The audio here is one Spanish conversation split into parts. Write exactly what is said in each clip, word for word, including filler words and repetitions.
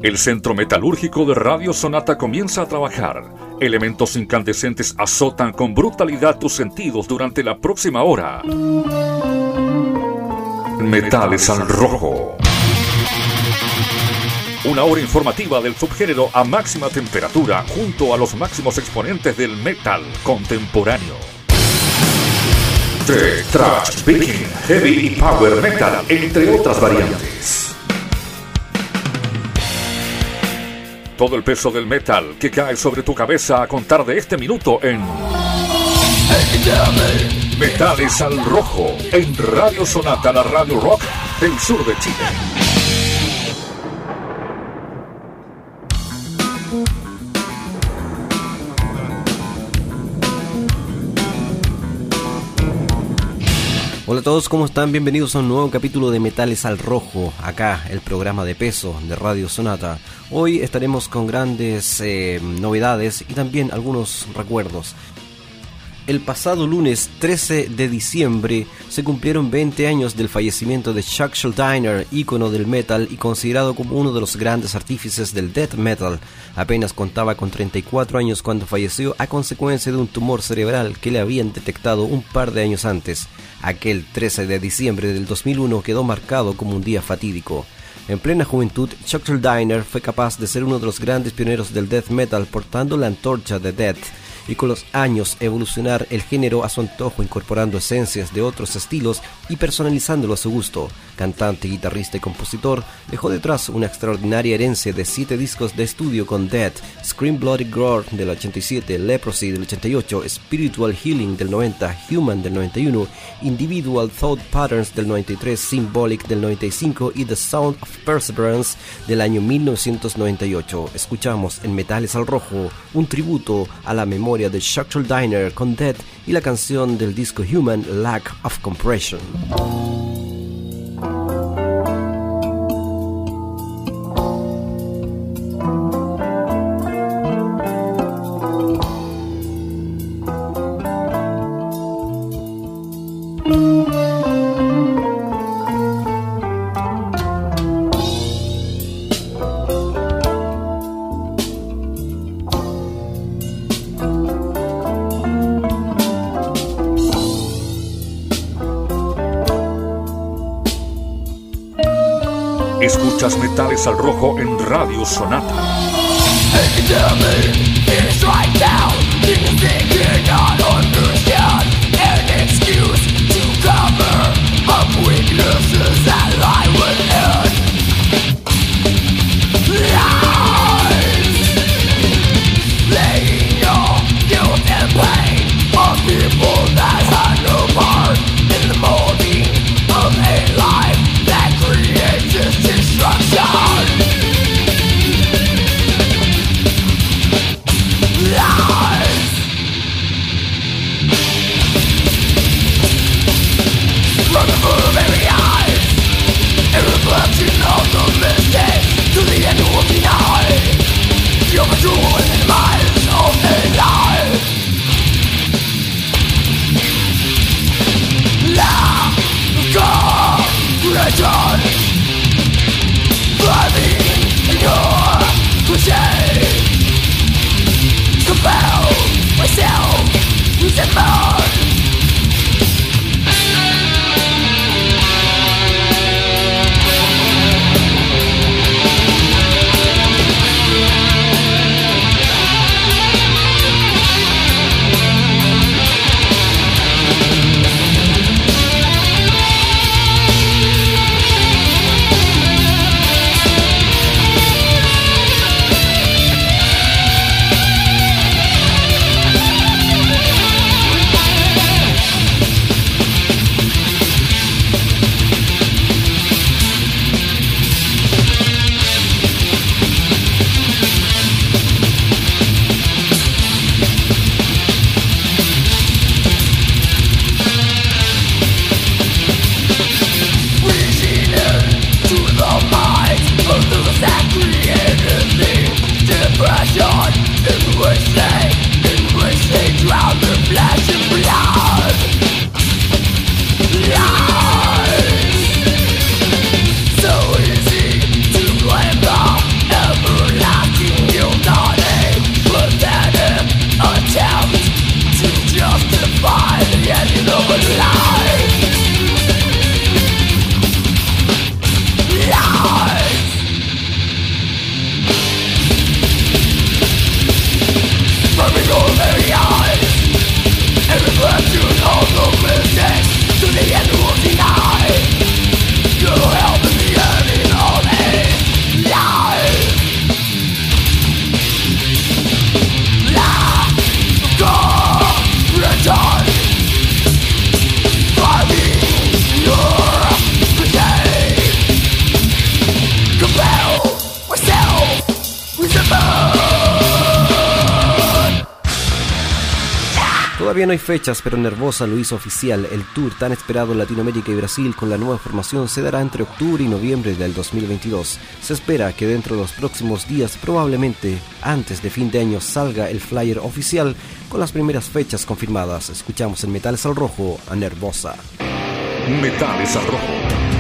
El centro metalúrgico de Radio Sonata comienza a trabajar. Elementos incandescentes azotan con brutalidad tus sentidos durante la próxima hora. Metales al rojo. Una hora informativa del subgénero a máxima temperatura junto a los máximos exponentes del metal contemporáneo. Tech, thrash, viking, heavy y power metal, entre otras variantes. Todo el peso del metal que cae sobre tu cabeza a contar de este minuto en Metales al Rojo, en Radio Sonata, la radio rock del sur de Chile. Hola a todos, ¿cómo están? Bienvenidos a un nuevo capítulo de Metales al Rojo, acá el programa de peso de Radio Sonata. Hoy estaremos con grandes eh, novedades y también algunos recuerdos. El pasado lunes trece de diciembre se cumplieron veinte años del fallecimiento de Chuck Schuldiner, ícono del metal y considerado como uno de los grandes artífices del death metal. Apenas contaba con treinta y cuatro años cuando falleció a consecuencia de un tumor cerebral que le habían detectado un par de años antes. Aquel trece de diciembre del dos mil uno quedó marcado como un día fatídico. En plena juventud, Chuck Schuldiner fue capaz de ser uno de los grandes pioneros del death metal portando la antorcha de Death, y con los años evolucionar el género a su antojo, incorporando esencias de otros estilos y personalizándolo a su gusto. Cantante, guitarrista y compositor, dejó detrás una extraordinaria herencia de siete discos de estudio con Death, Scream Bloody Gore del ochenta y siete, Leprosy del ochenta y ocho, Spiritual Healing del noventa, Human del noventa y uno, Individual Thought Patterns del noventa y tres, Symbolic del noventa y cinco y The Sound of Perseverance del año mil novecientos noventa y ocho. Escuchamos en Metales al Rojo un tributo a la memoria de Chuck Schuldiner con Death y la canción del disco Human, Lack of Compression. Escuchas Metales al Rojo en Radio Sonata. Todavía no hay fechas, pero Nervosa lo hizo oficial. El tour tan esperado en Latinoamérica y Brasil con la nueva formación se dará entre octubre y noviembre del dos mil veintidós. Se espera que dentro de los próximos días, probablemente antes de fin de año, salga el flyer oficial con las primeras fechas confirmadas. Escuchamos en Metales al Rojo a Nervosa. Metales al Rojo.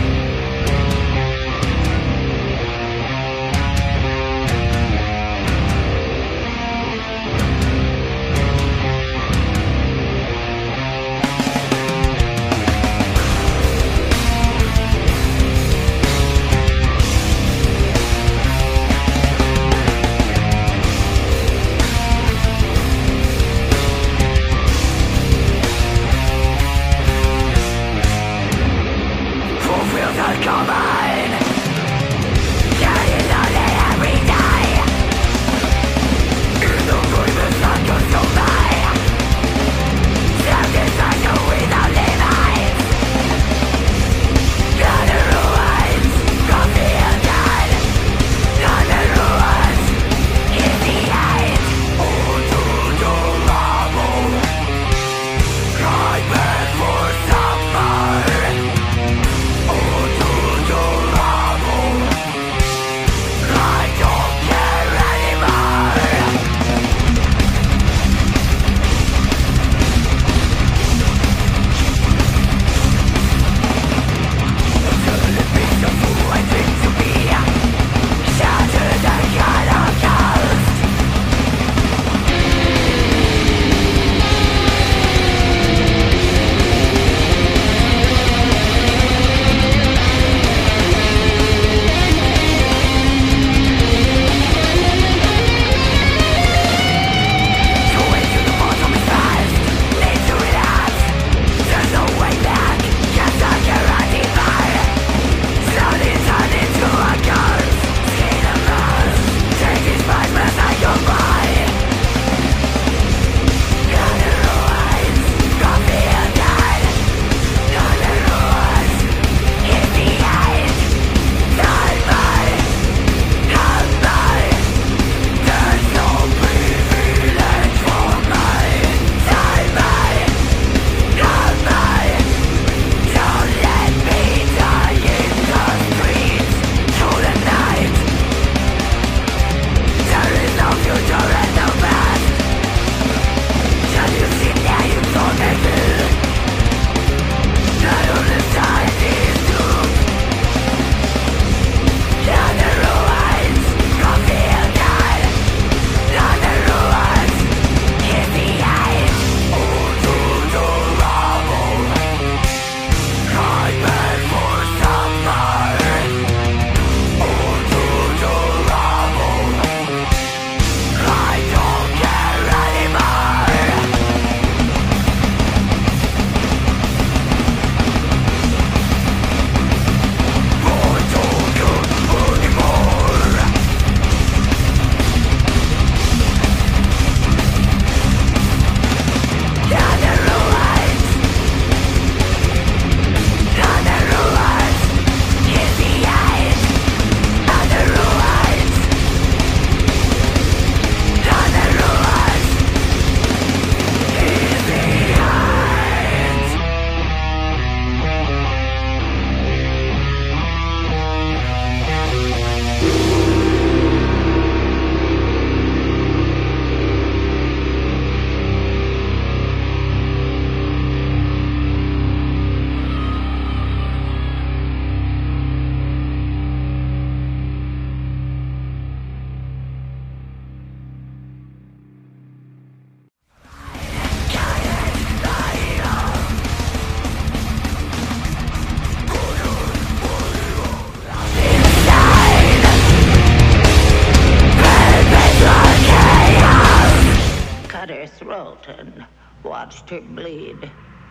throat and watched her bleed.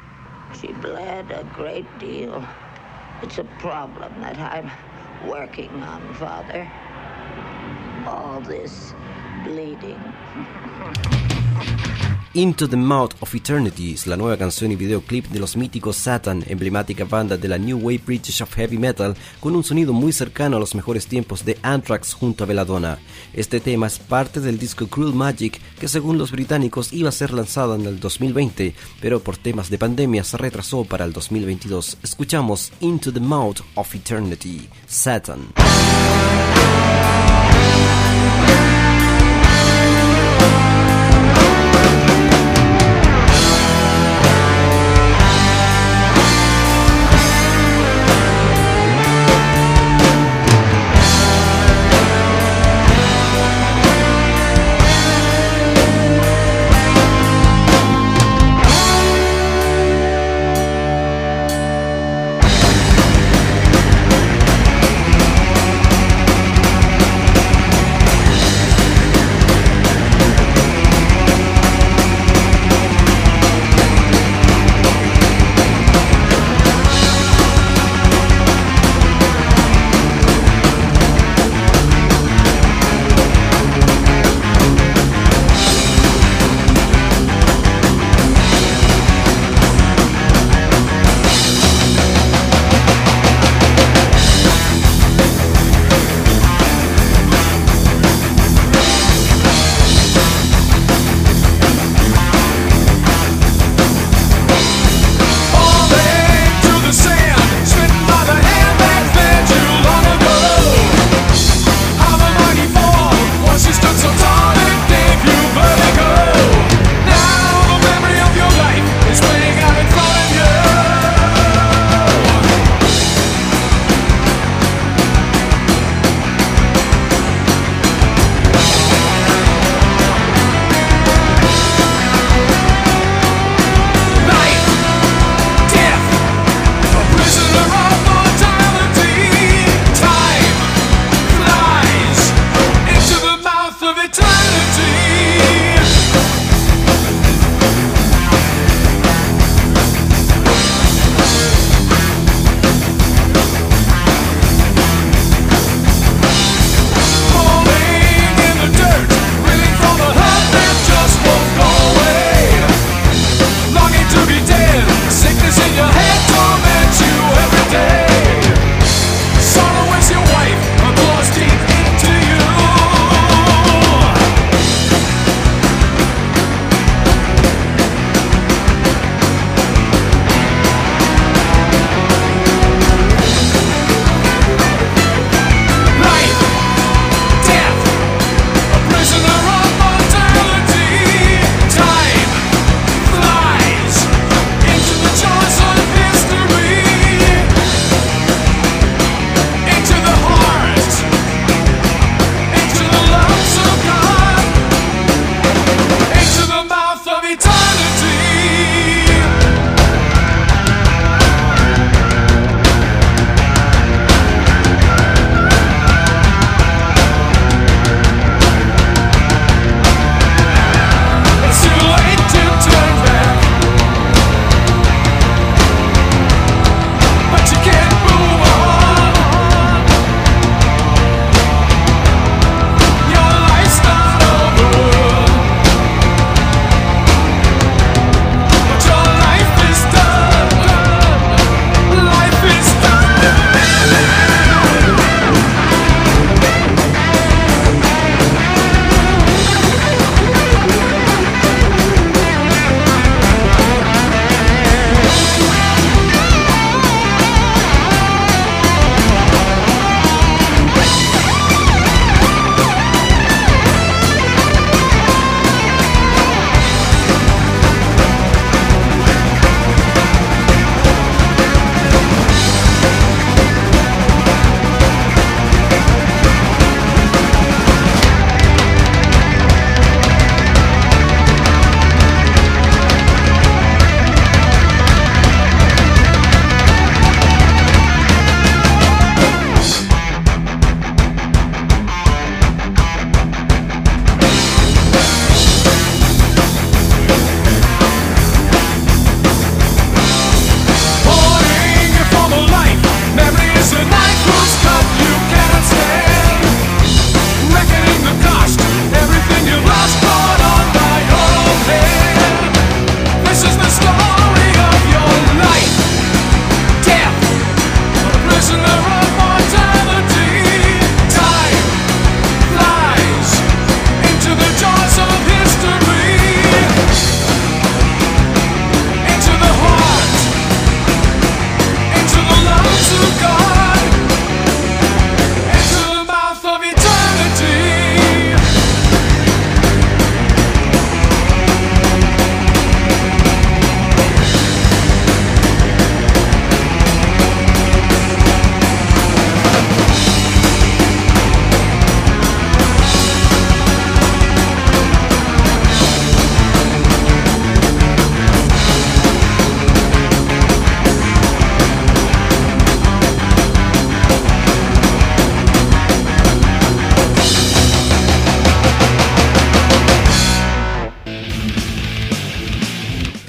She bled a great deal. It's a problem that I'm working on, Father. All this bleeding. Into the Mouth of Eternity es la nueva canción y videoclip de los míticos Satan, emblemática banda de la New Wave British of Heavy Metal, con un sonido muy cercano a los mejores tiempos de Anthrax junto a Belladonna. Este tema es parte del disco Cruel Magic, que según los británicos iba a ser lanzado en el dos mil veinte, pero por temas de pandemia se retrasó para el dos mil veintidós. Escuchamos Into the Mouth of Eternity, Satan.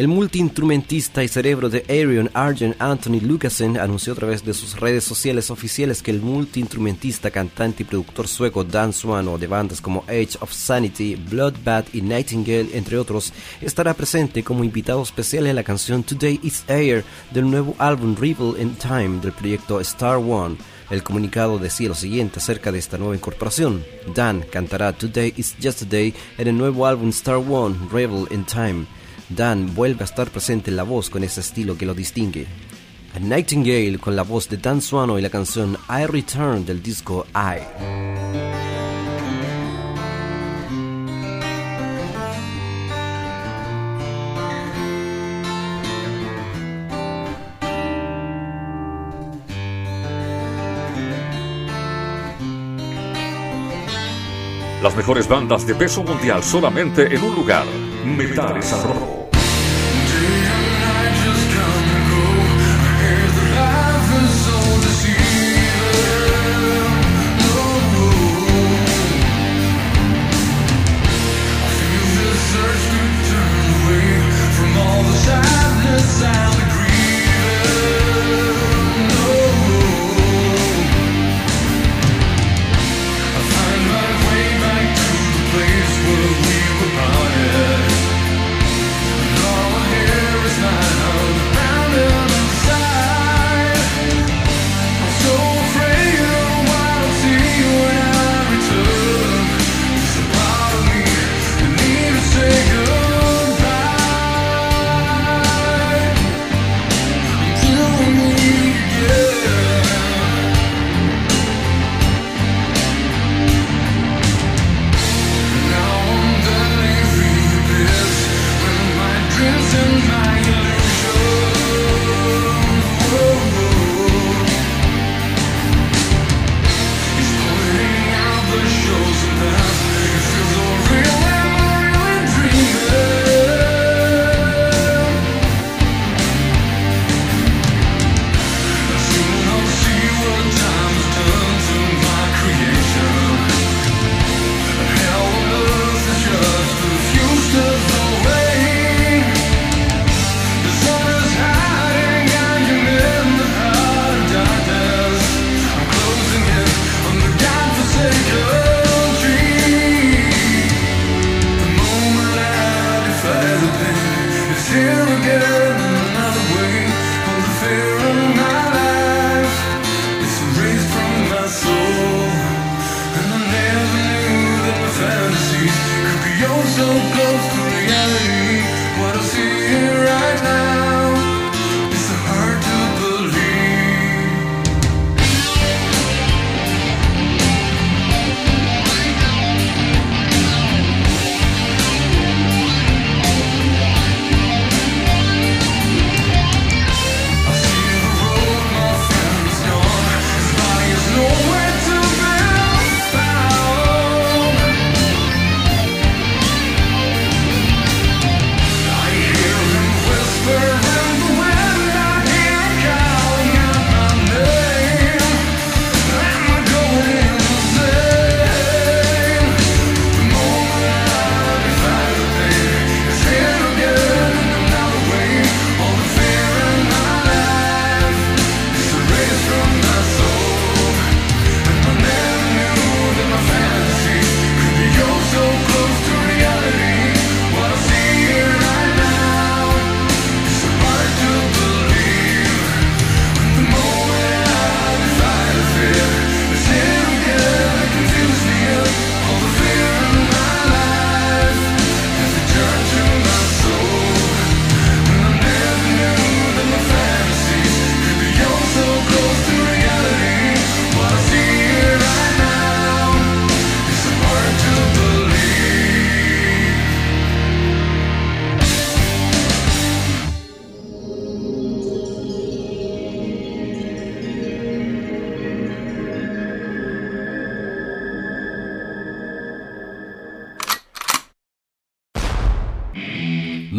El multiinstrumentista y cerebro de Ayreon, Arjen Anthony Lucassen, anunció a través de sus redes sociales oficiales que el multiinstrumentista, cantante y productor sueco Dan Suano, de bandas como Age of Sanity, Bloodbath y Nightingale, entre otros, estará presente como invitado especial en la canción Today Is Air del nuevo álbum Revel in Time del proyecto Star One. El comunicado decía lo siguiente acerca de esta nueva incorporación: Dan cantará Today Is Yesterday en el nuevo álbum Star One, Revel in Time. Dan vuelve a estar presente en la voz con ese estilo que lo distingue. A Nightingale con la voz de Dan Suano y la canción I Return del disco I. Las mejores bandas de peso mundial solamente en un lugar. Metales al Rojo. Where we were parted,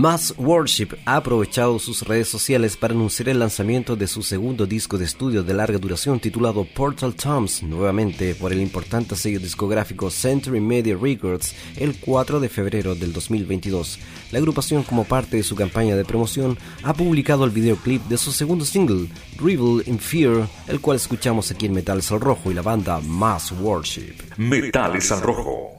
Mass Worship ha aprovechado sus redes sociales para anunciar el lanzamiento de su segundo disco de estudio de larga duración titulado Portal Toms, nuevamente por el importante sello discográfico Century Media Records, el cuatro de febrero del dos mil veintidós. La agrupación, como parte de su campaña de promoción, ha publicado el videoclip de su segundo single, Revel in Fear, el cual escuchamos aquí en Metales al Rojo y la banda Mass Worship. Metales al Rojo.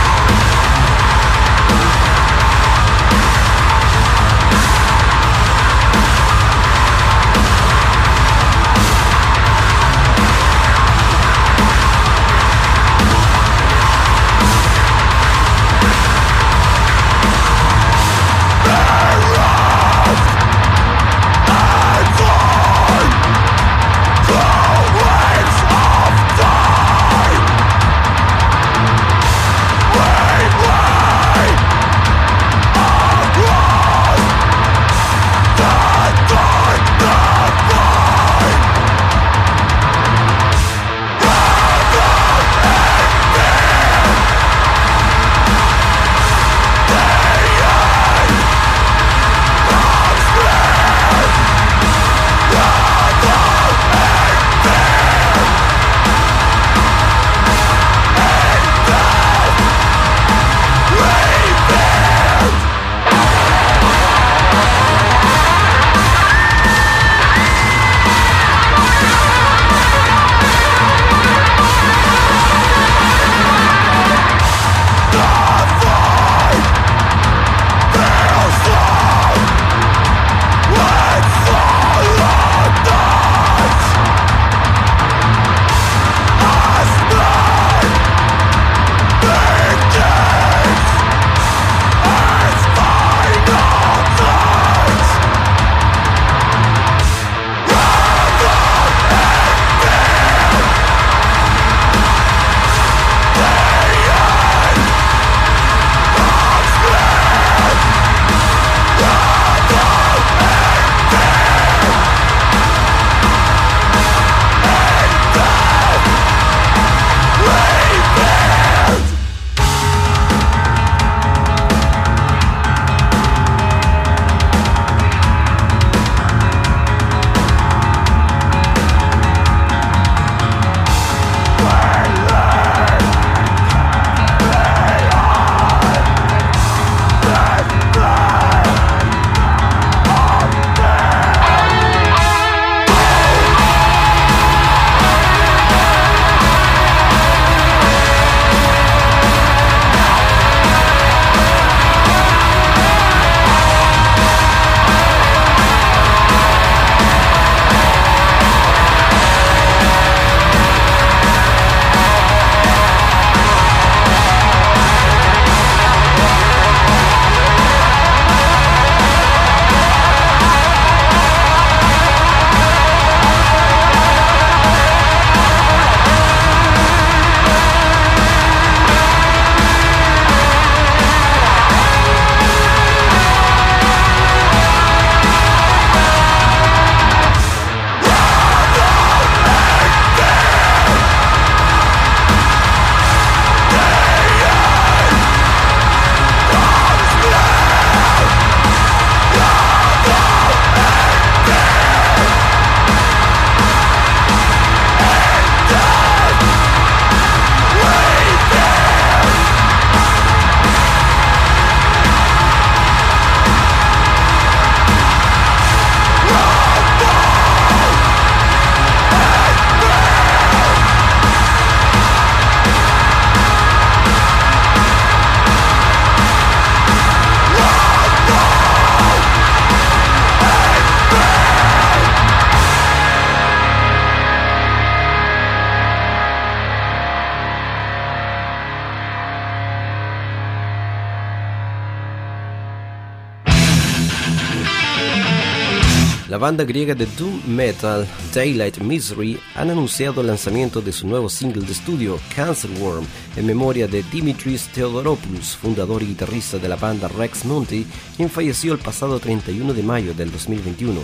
La banda griega de doom metal Daylight Misery han anunciado el lanzamiento de su nuevo single de estudio Cancer Worm en memoria de Dimitris Theodoropoulos, fundador y guitarrista de la banda Rex Monty, quien falleció el pasado treinta y uno de mayo del dos mil veintiuno.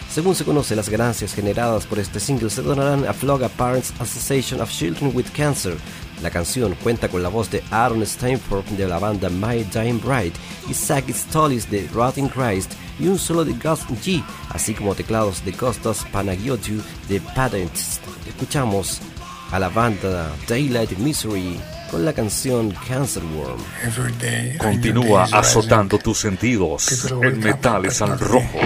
Según se conoce, las ganancias generadas por este single se donarán a Florida Parents Association of Children with Cancer. La canción cuenta con la voz de Aaron Steinford de la banda My Dying Bride y Zach Stollis de Rotting Christ y un solo de Gus G, así como teclados de Kostas Panagiotou de Patents. Escuchamos a la banda Daylight Misery con la canción Cancer Worm. Continúa azotando tus sentidos en Metales al Rojo.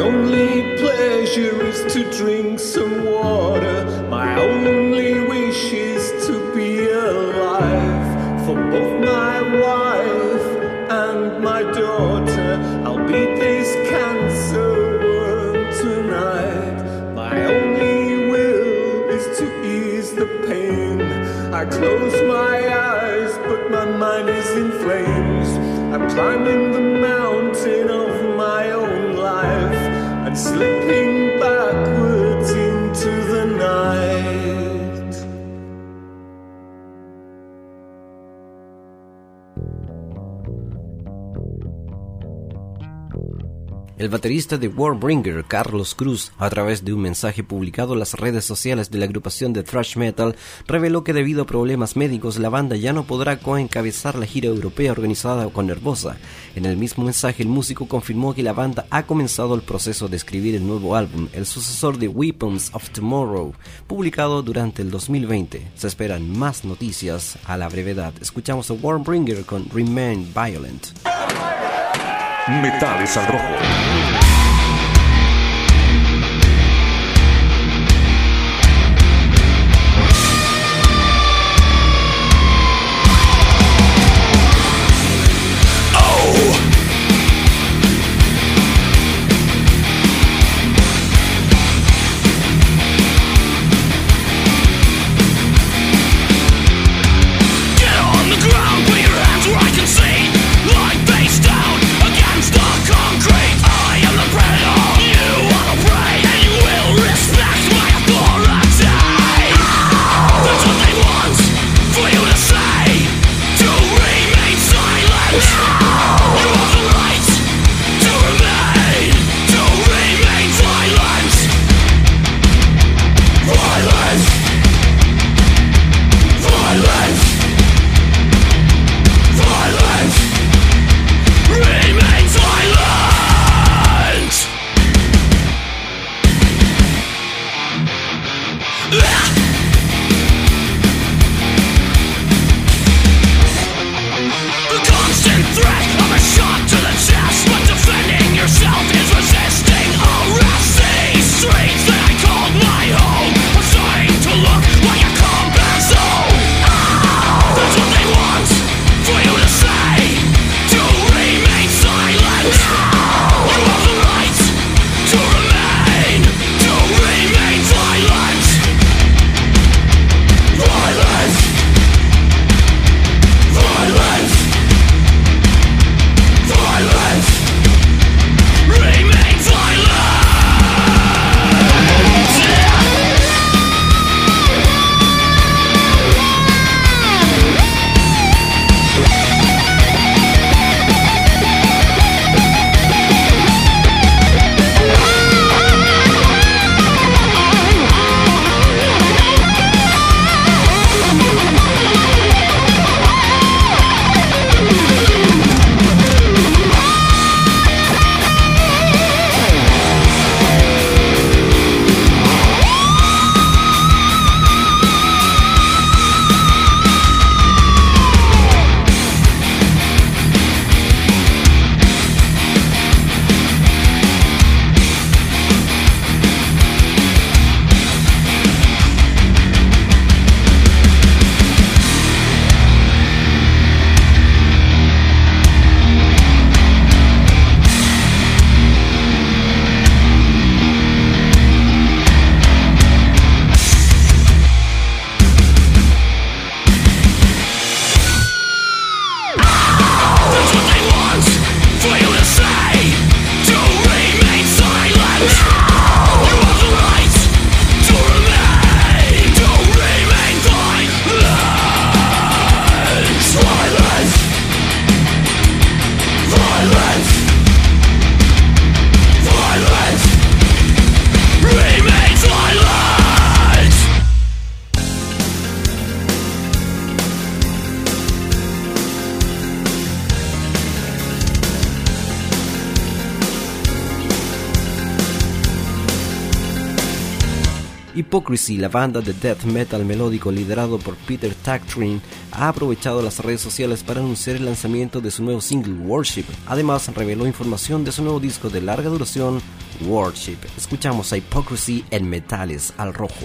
only pleasure is to drink some water. My only wish is to be alive. For both my wife and my daughter, I'll beat this cancer worm tonight. My only will is to ease the pain. I close my eyes, but my mind is in flames. I'm climbing the mountain of my own life and slipping backwards into the night. El baterista de Warbringer, Carlos Cruz, a través de un mensaje publicado en las redes sociales de la agrupación de thrash metal, reveló que debido a problemas médicos la banda ya no podrá coencabezar la gira europea organizada con Nervosa. En el mismo mensaje el músico confirmó que la banda ha comenzado el proceso de escribir el nuevo álbum, el sucesor de Weapons of Tomorrow, publicado durante el dos mil veinte. Se esperan más noticias a la brevedad. Escuchamos a Warbringer con Remain Violent. Metales al Rojo. Hypocrisy, la banda de death metal melódico liderado por Peter Tatrin, ha aprovechado las redes sociales para anunciar el lanzamiento de su nuevo single Worship. Además, reveló información de su nuevo disco de larga duración, Worship. Escuchamos a Hypocrisy en Metales al Rojo.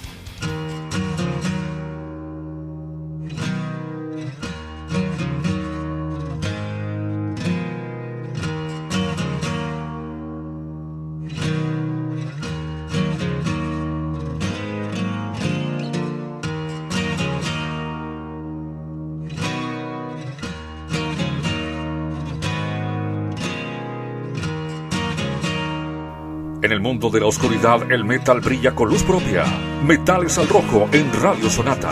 En el mundo de la oscuridad, el metal brilla con luz propia. Metales al Rojo en Radio Sonata.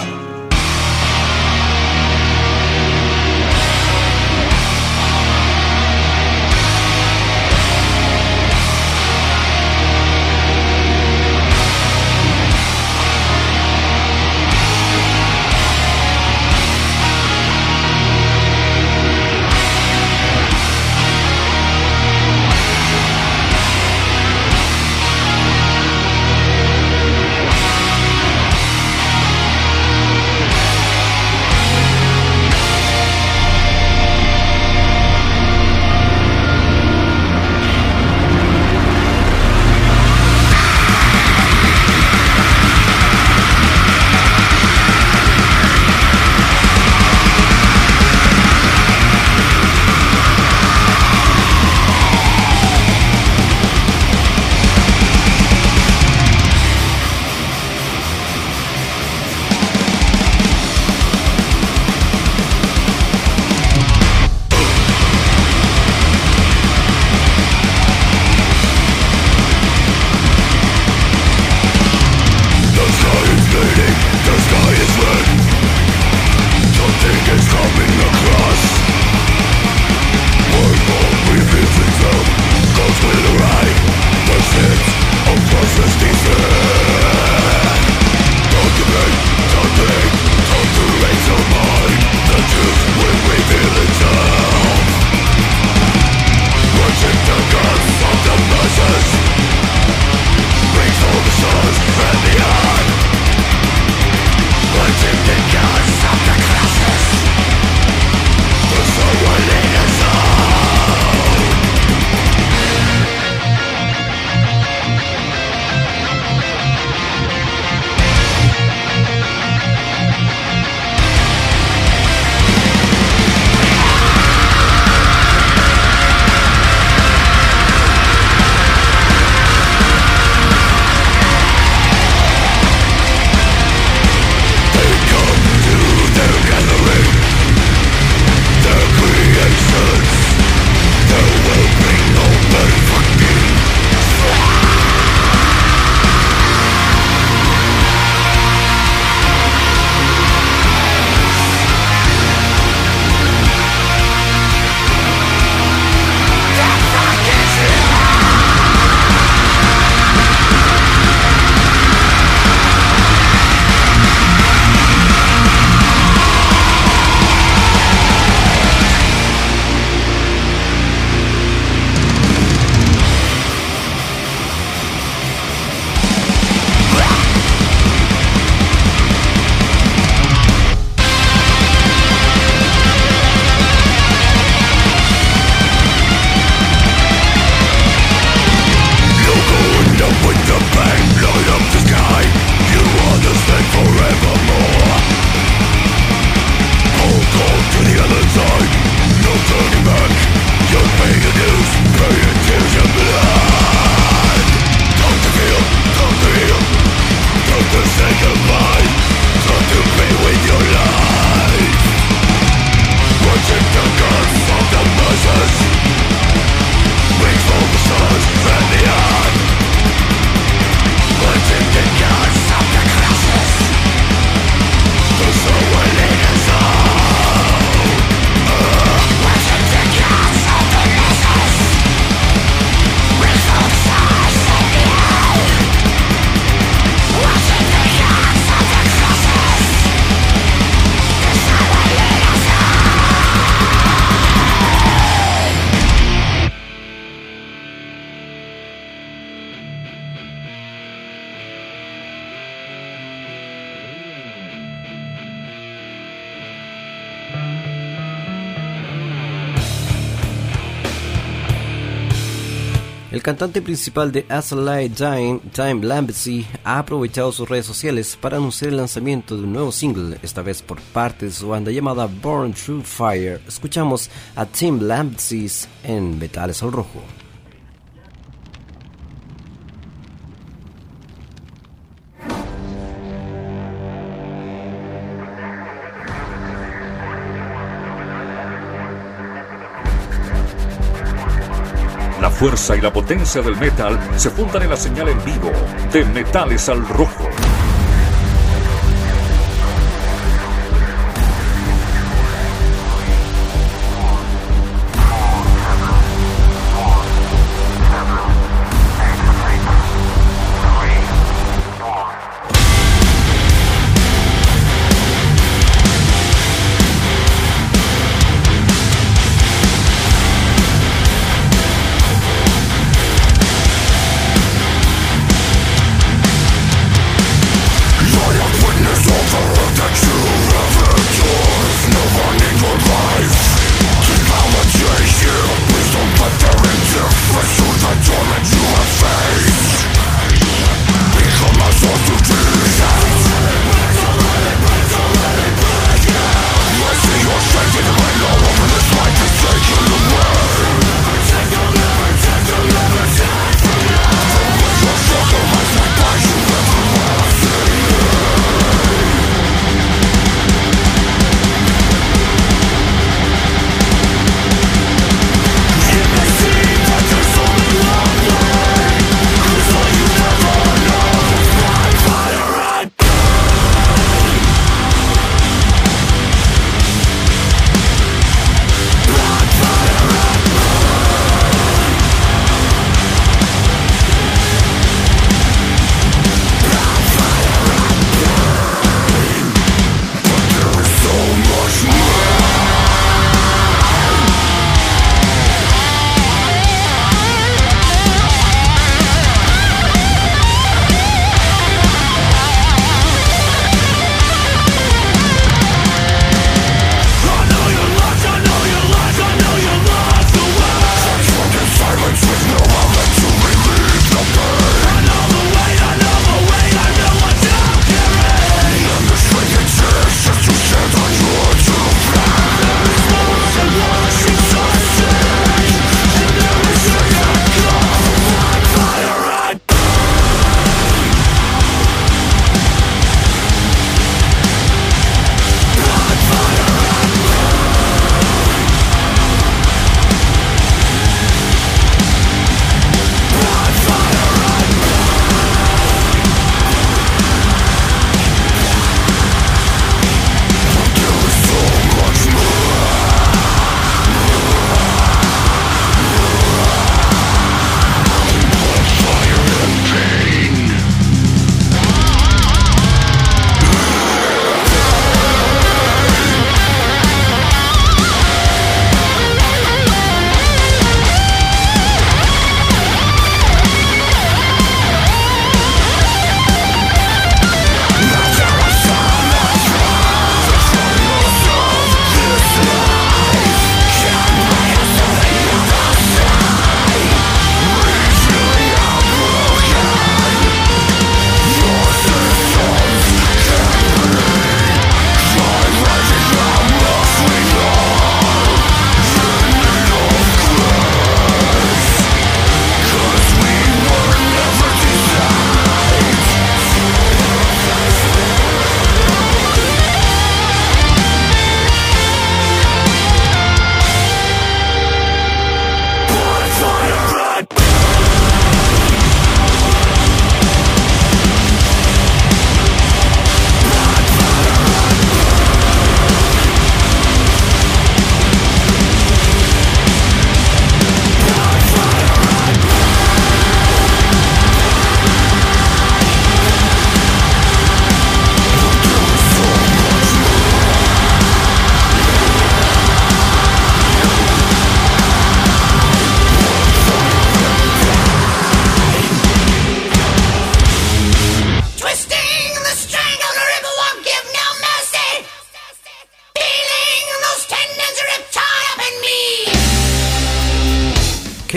El cantante principal de As a Light Dying, Tim Lambezy, ha aprovechado sus redes sociales para anunciar el lanzamiento de un nuevo single, esta vez por parte de su banda llamada Born Through Fire. Escuchamos a Tim Lambezy en Metales al Rojo. La fuerza y la potencia del metal se fundan en la señal en vivo de Metales al Rojo.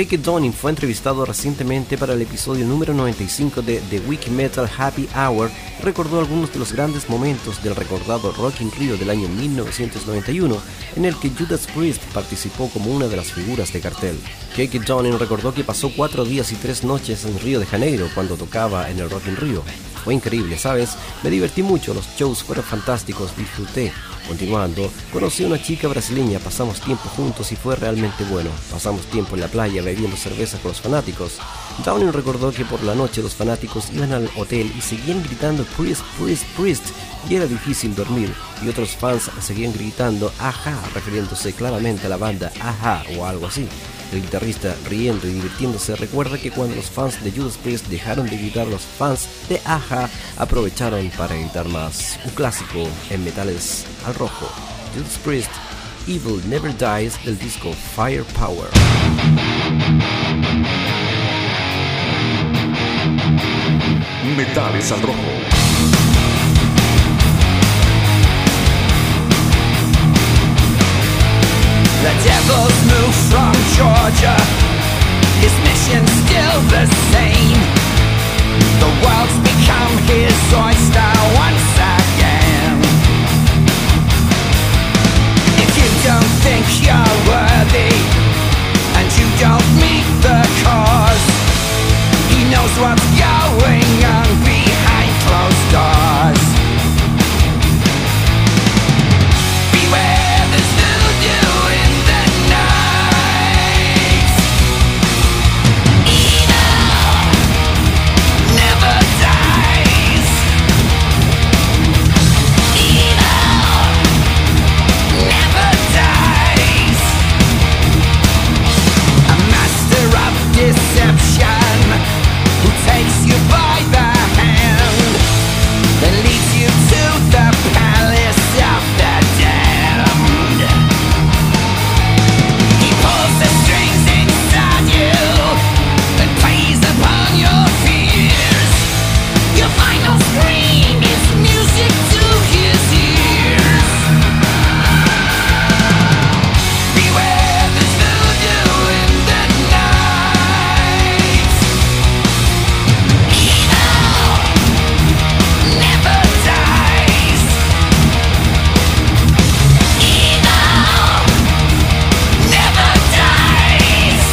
K K Downing fue entrevistado recientemente para el episodio número noventa y cinco de The Wiki Metal Happy Hour y recordó algunos de los grandes momentos del recordado Rock in Rio del año mil novecientos noventa y uno, en el que Judas Priest participó como una de las figuras de cartel. K K Downing recordó que pasó cuatro días y tres noches en Río de Janeiro cuando tocaba en el Rock in Rio. Fue increíble, ¿sabes? Me divertí mucho, los shows fueron fantásticos, disfruté. Continuando, conocí a una chica brasileña, pasamos tiempo juntos y fue realmente bueno. Pasamos tiempo en la playa bebiendo cerveza con los fanáticos. Downing recordó que por la noche los fanáticos iban al hotel y seguían gritando Priest, Priest, Priest, y era difícil dormir, y otros fans seguían gritando Ajá, refiriéndose claramente a la banda Ajá o algo así. El guitarrista, riendo y divirtiéndose, recuerda que cuando los fans de Judas Priest dejaron de gritar, los fans de Ajá aprovecharon para gritar más. Un clásico en Metales al Rojo. Judas Priest, Evil Never Dies, del disco Firepower. Metales al Rojo. The devil's moved from Georgia. His mission's still the same. The world's become his oyster once again. If you don't think you're worthy and you don't meet the cause, he knows what's going on behind closed doors. Beware, there's voodoo in the night. Evil never dies. Evil never dies. A master of deception who takes you by the hand, then leads you to the palace of the damned. He pulls the strings inside you and plays upon your fears. Your final scream is music to his ears. Beware, there's voodoo in the night. Evil never dies. Evil never dies.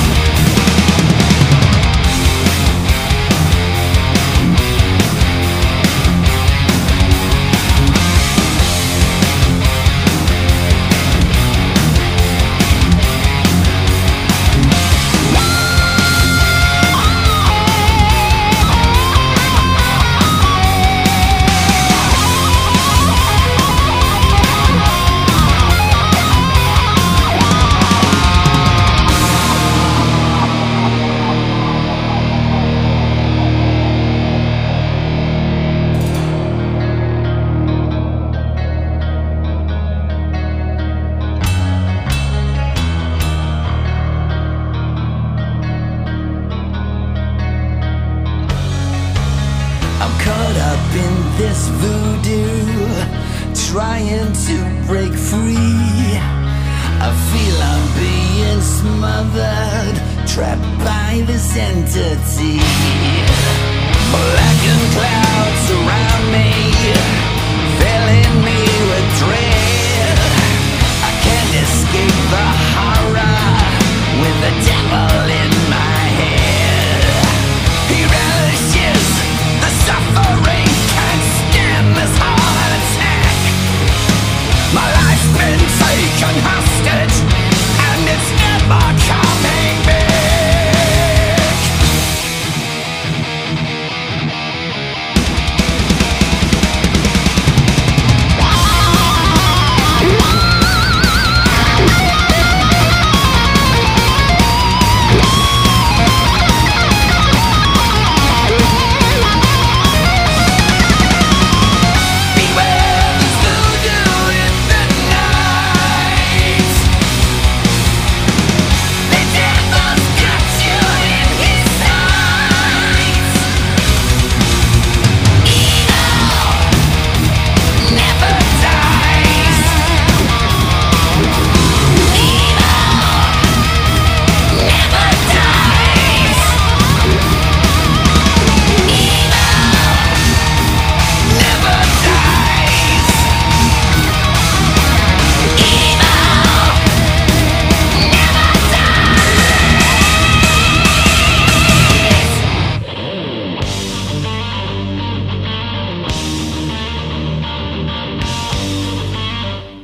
I'm caught up in this voodoo, trying to break free. I feel I'm being smothered, trapped by this entity. Blackened clouds surround me, filling me with dread. I can't escape the horror with the devil in my head. He relishes the suffering, can't stand this heart attack. My life's been taken hostage, and it's never coming back.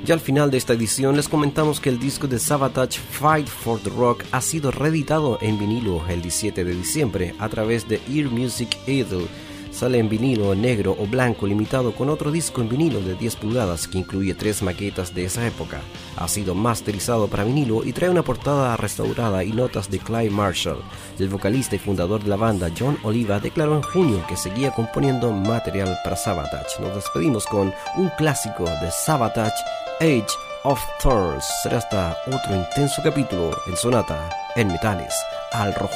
Ya al final de esta edición les comentamos que el disco de Savatage, Fight for the Rock, ha sido reeditado en vinilo el diecisiete de diciembre a través de Ear Music Idol. Sale en vinilo negro o blanco limitado con otro disco en vinilo de diez pulgadas que incluye tres maquetas de esa época. Ha sido masterizado para vinilo y trae una portada restaurada y notas de Clive Marshall. El vocalista y fundador de la banda, John Oliva, declaró en junio que seguía componiendo material para Savatage. Nos despedimos con un clásico de Savatage, Age of Thorns. Será hasta otro intenso capítulo en Sonata en Metales al Rojo.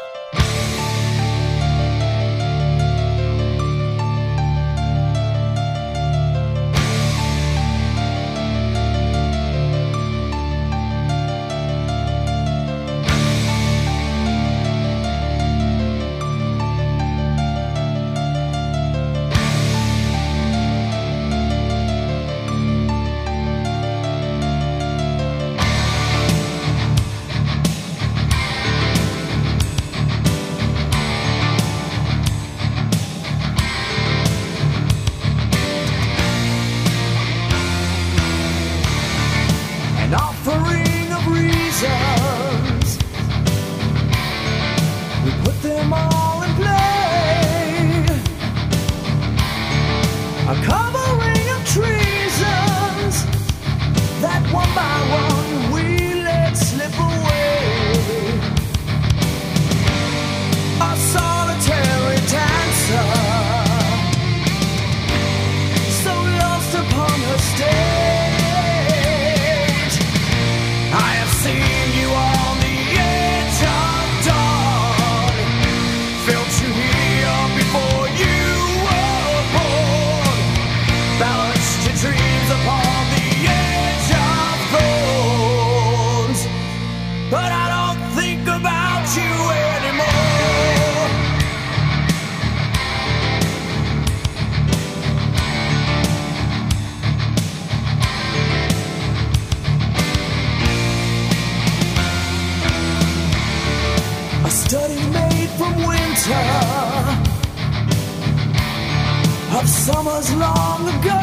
Of summers long ago,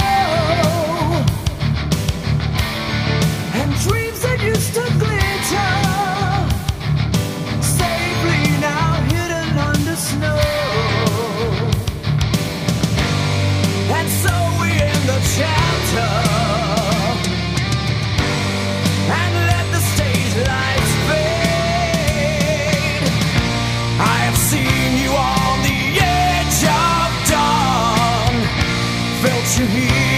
and dreams that used to glitter, safely now hidden under snow. And so we end the chapter and let the stage lights fade. I have seen you on the edge of dawn, felt you here.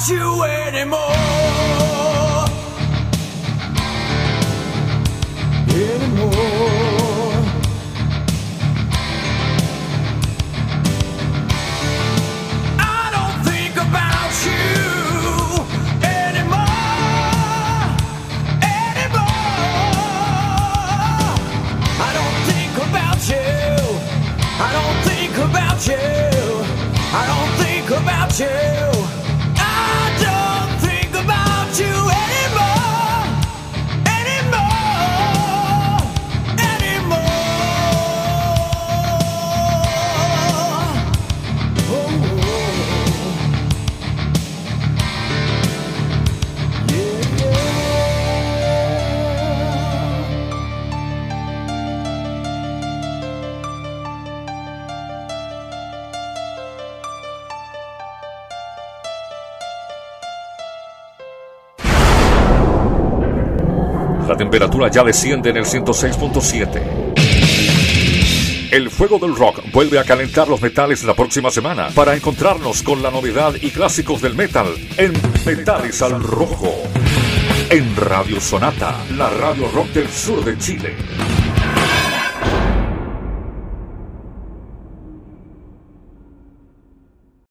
about you anymore. Anymore. I don't think about you anymore. Anymore. I don't think about you. I don't think about you. I don't think about you. I don't think about you anymore. Anymore. Anymore. Oh, yeah. La temperatura ya desciende en el ciento seis punto siete. El fuego del rock vuelve a calentar los metales la próxima semana para encontrarnos con la novedad y clásicos del metal en Metales al Rojo. En Radio Sonata, la radio rock del sur de Chile.